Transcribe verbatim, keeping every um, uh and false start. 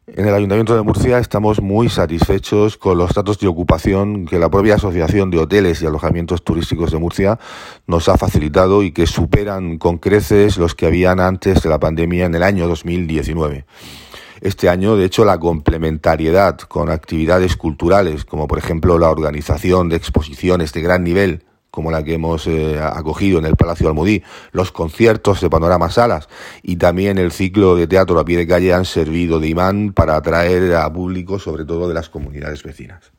En el Ayuntamiento de Murcia estamos muy satisfechos con los datos de ocupación que la propia Asociación de Hoteles y Alojamientos Turísticos de Murcia nos ha facilitado y que superan con creces los que habían antes de la pandemia en el año dos mil diecinueve. Este año, de hecho, la complementariedad con actividades culturales, como por ejemplo la organización de exposiciones de gran nivel, como la que hemos eh, acogido en el Palacio Almudí, los conciertos de Panorama Salas y también el ciclo de teatro a pie de calle han servido de imán para atraer a público, sobre todo de las comunidades vecinas.